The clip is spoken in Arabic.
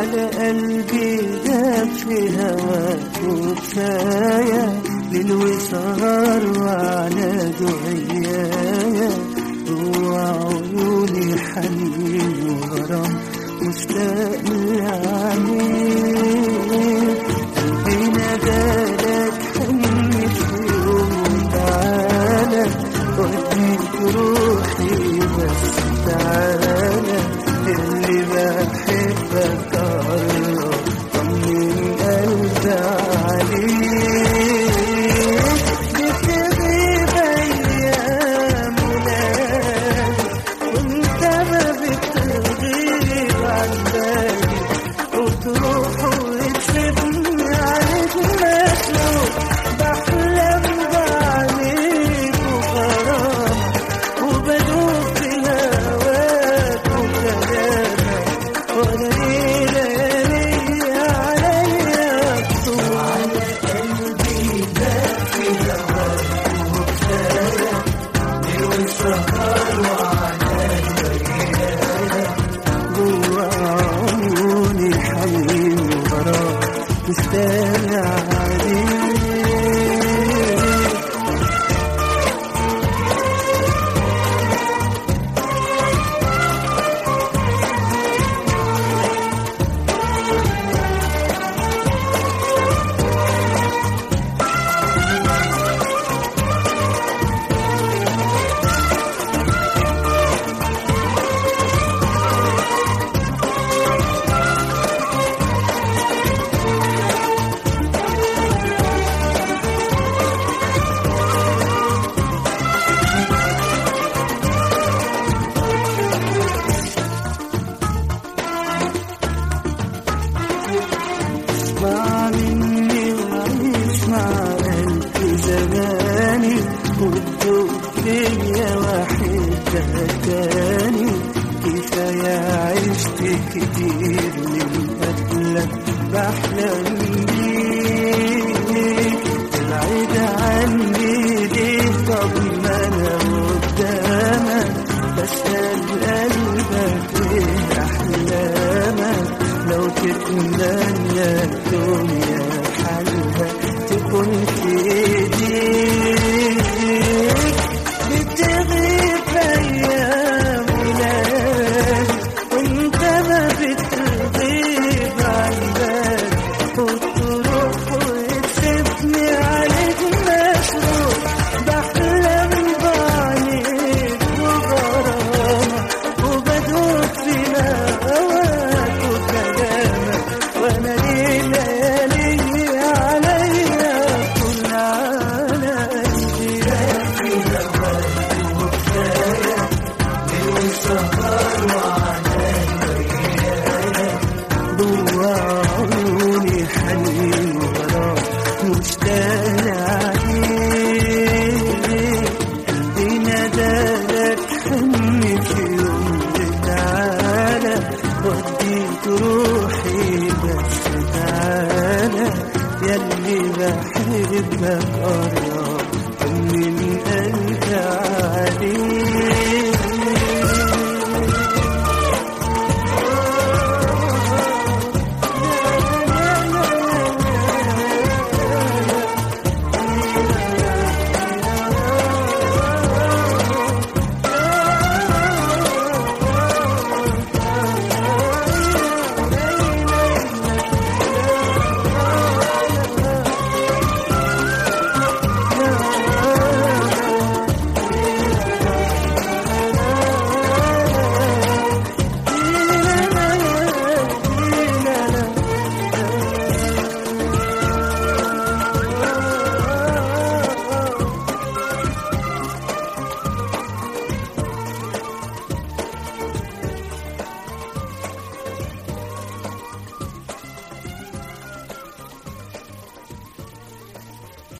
على قلبي داب في هواك وكفاية ليل وسهر وعلى دعيايا جوا عيوني حنين وغرام مشتاق لعينيك قلبي نادالك حني في يوم وتعالى وديك روحي بس تعالى اللي بحبك قرب طمن قلبي عليك بتغيب أيام ولادي وانت ما بتغيب عن بالي وتروح وتسيبني عليك مسلوق بحلم بعينيك وغرامك وبدوب في هواك وكلامك وانا ليلي عليا طول على قلبي داب في هواك وكفاية ليل وسهر وعلى دعيايا جوا عيوني حنين وغرام مشتاق عليك. اسمع مني وعيش مع قلبي زماني وتدوق فيا واحدها تاني كفاية عشت كتير من قبلك بحلم بيك تبعد عني ليه طب ما انا قدامك بسأل قلبك ايه احلامك لو تتمنى الدنيا حالها تكون في ايديك بتغيب ايام ولادي وانت ما بتغيب عن بالي وتروح وتسيبني عليك مشروق بحلم بعينيك وغرامك وبدوب في هواك وكلامك وانا ليلي عليا كل على قلبي في هواك وكفاية ليل وسهر وعلى دعيايا جوا عيوني حنين وغرام مشتاق عليك قلبي نادالك حني في يوم تعالى وديك روحي بس تعالى ياللي بحبك